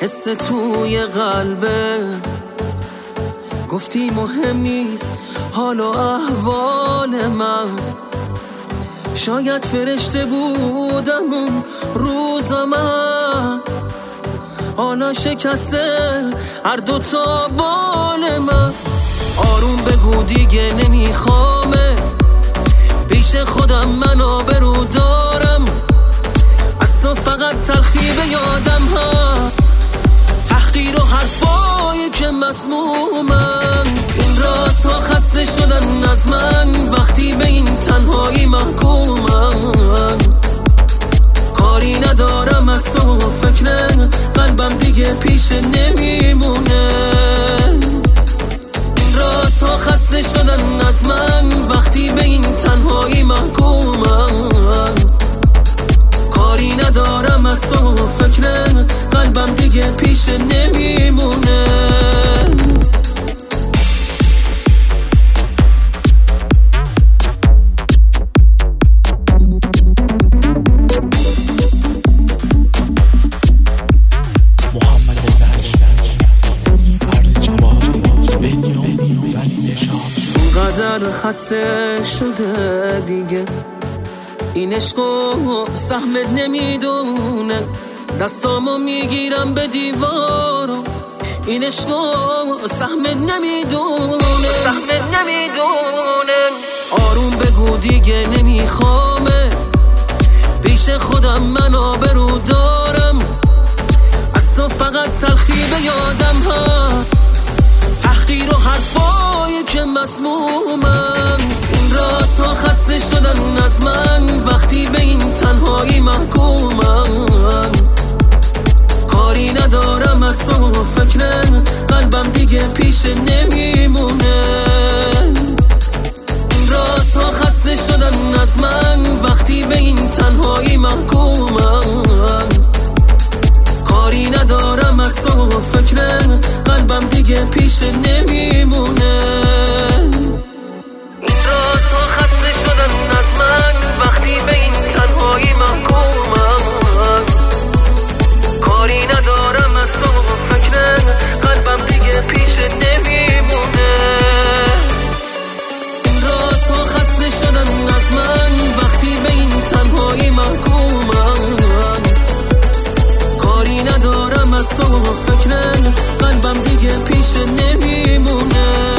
حس توی قلبه. گفتی مهم نیست حال و احوال من، شاید فرشته بودم اون روز من. حالا شکسته هر دوتا بال من. آروم بگو دیگه نمیخوامه، پیش خودم من آبرو دارم. از تو فقط تلخی به یادم ها، تحقیر و حرفایی که مسمومن. این رازها خسته شدن از من، وقتی به این تنهایی محکومن. کاری ندارم از تو، فکر قلبم دیگه پیش نمیمونه. این رازها خسته شدن از من، وقتی به این تنهایی محکومن. کاری ندارم از تو، فکر قلبم دیگه پیش نمیمونه. اونقدر خسته شده دیگه، این عشقو سهمت نمیدونه. دستامو میگیرم به دیوارو، این عشقو سهمت نمیدونه. آروم بگو دیگه نمیخوامه، پیش خودم من آبرو دارم. از تو فقط تلخی به یادم ها، تحقیر و حرفایی که مسمومن. این رازها خسته شدن از من، وقتی به این تنهایی محکومن. کاری ندارم از تو، فکر قلبم دیگه پیش نمیمونه. این رازها خسته شدن از من، وقتی به این تنهایی محکومن. کاری ندارم از تو، فکر قلبم دیگه پیش نمیمونه. این رازها خسته شدن از من، وقتی به این تنهایی محکومم. کاری ندارم از تو، فکر قلبم دیگه پیش نمیمونه. این رازها خسته شدن از من، وقتی به این تنهایی محکومم. کاری ندارم از تو، فکر قلبم دیگه پیش نمیمونه.